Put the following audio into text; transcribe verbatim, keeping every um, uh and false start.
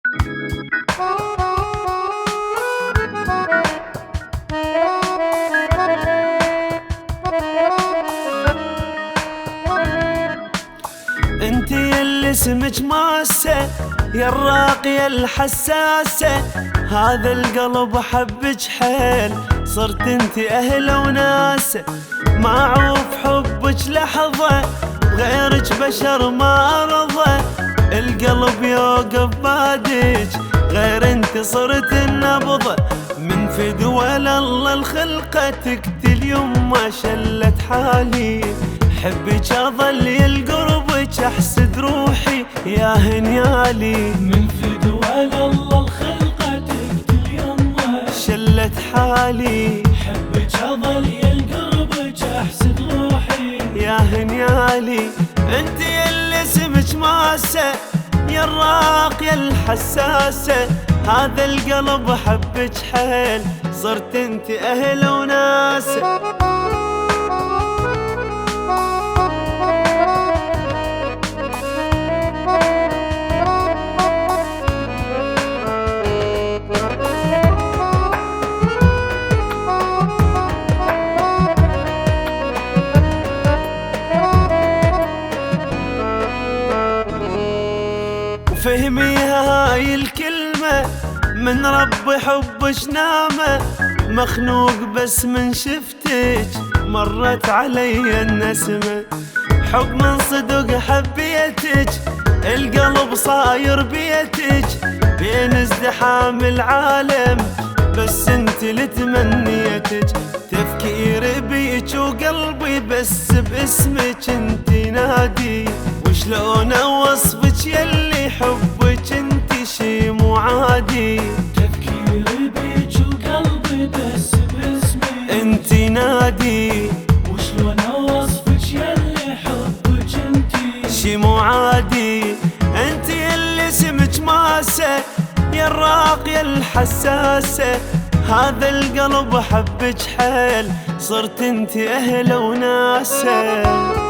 انتي يلي اسمك ماسة يا الراقية الحساسة، هذا القلب حبك حيل، صرت انتي اهله وناسه. ما اعوف حبك لحظة غيرك بشر ما ارضى، القلب يوقف بادك غير انتي صرت النبضة. من فدوى الله الخلقة تقتل يما شلت حالي، حبك اظل يلقربك احسد روحي يا هنيالي. من فدوى الله الخلقة تقتل يما شلت حالي، حبك اظل يلقربك احسد روحي يا هنيالي. انت يلي اسمك ماسة يا الراقية الحساسة، هذا القلب حبك حيل، صرت انت اهل وناسه. فهميها هاي الكلمة من رب حبش نامة، مخنوق بس من شفتك مرت علي النسمة. حب من صدق حبيتك القلب صاير بيتك، بين ازدحام العالم بس انت اللي تمنيتك. تفكيري بيك وقلبي بس باسمك انت نادي، وشلون اوصفك يلي حبك انت شي مو عادي. تفكيري بيك وقلبي بس باسمك انت نادي، وشلون اوصفك يلي حبك انت شي مو عادي. انت يلي اسمك ماسة يا الراقية الحساسة، هذا القلب حبك حيل، صرت انت اهله وناسه.